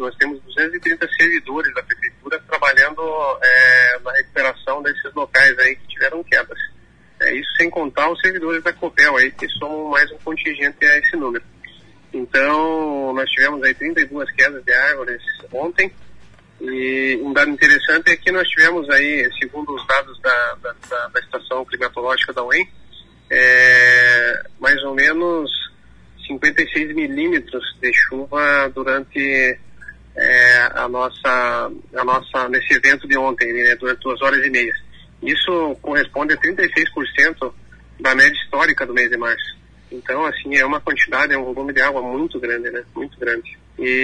nós temos 230 servidores da Prefeitura trabalhando na recuperação desses locais aí que tiveram quedas. Isso sem contar os servidores da Copel aí, que somam mais um contingente a esse número. Então, nós tivemos aí 32 quedas de árvores ontem, e um dado interessante é que nós tivemos aí, segundo os dados da estação climatológica da UEM, mais ou menos 56 milímetros de chuva durante nesse evento de ontem, né, durante 2 horas e meia. Isso corresponde a 36% da média histórica do mês de março. Então, assim, é uma quantidade, é um volume de água muito grande, né? Muito grande.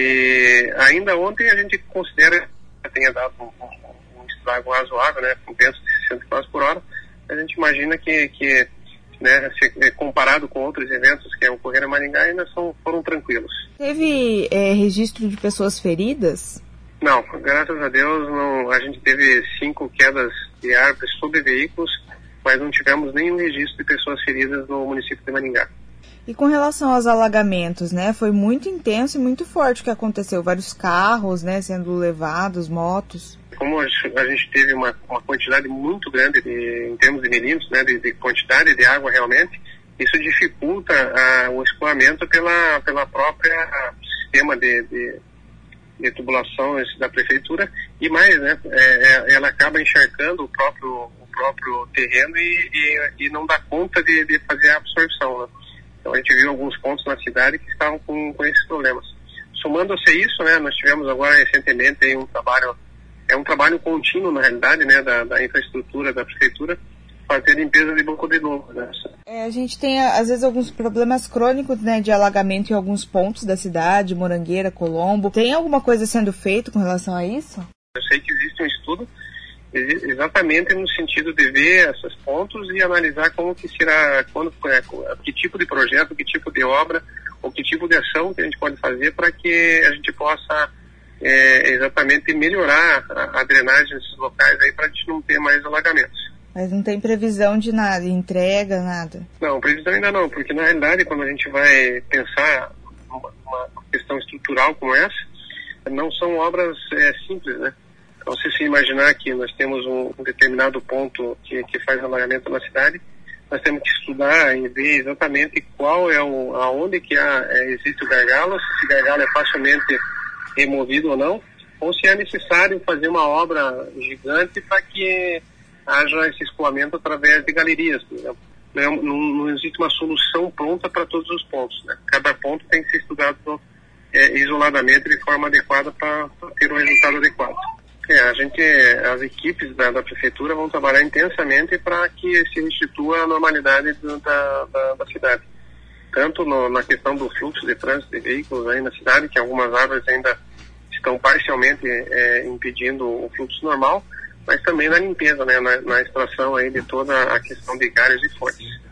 E ainda ontem a gente considera que tenha dado um estrago razoável, né? Com ventos de 60 km por hora. A gente imagina que né, comparado com outros eventos que ocorreram em Maringá, ainda foram tranquilos. Teve registro de pessoas feridas? Não, graças a Deus não. A gente teve 5 quedas de árvores sobre veículos, mas não tivemos nenhum registro de pessoas feridas no município de Maringá. E com relação aos alagamentos, né, foi muito intenso e muito forte o que aconteceu. Vários carros, né, sendo levados, motos. Como a gente teve uma quantidade muito grande em termos de milímetros, né, de quantidade de água realmente, isso dificulta o escoamento pela própria sistema de tubulação da prefeitura, e mais, né, ela acaba encharcando o próprio terreno e não dá conta de fazer a absorção, né? Então a gente viu alguns pontos na cidade que estavam com esses problemas. Somando-se a isso, né, nós tivemos agora recentemente aí um trabalho contínuo, na realidade, né, da infraestrutura da prefeitura, fazer limpeza de boca de novo, né? A gente tem, às vezes, alguns problemas crônicos, né, de alagamento em alguns pontos da cidade, Morangueira, Colombo. Tem alguma coisa sendo feita com relação a isso? Eu sei que existe um estudo exatamente no sentido de ver esses pontos e analisar como que será, que tipo de projeto, que tipo de obra, ou que tipo de ação que a gente pode fazer para que a gente possa exatamente melhorar a drenagem nesses locais aí, para a gente não ter mais alagamentos. Mas não tem previsão de nada, entrega, nada? Não, previsão ainda não, porque na realidade quando a gente vai pensar uma questão estrutural como essa, não são obras simples, né? Então, se imaginar que nós temos um determinado ponto que faz alagamento na cidade, nós temos que estudar e ver exatamente qual aonde que existe o gargalo, se esse gargalo é facilmente removido ou não, ou se é necessário fazer uma obra gigante para que haja esse escoamento através de galerias, por exemplo. Não existe uma solução pronta para todos os pontos, né? Cada ponto tem que ser estudado isoladamente de forma adequada para ter um resultado adequado. As equipes da prefeitura vão trabalhar intensamente para que se restitua a normalidade da cidade. Tanto na questão do fluxo de trânsito de veículos aí na cidade, que algumas árvores ainda estão parcialmente impedindo o fluxo normal, mas também na limpeza, né, na extração aí de toda a questão de galhos e folhas.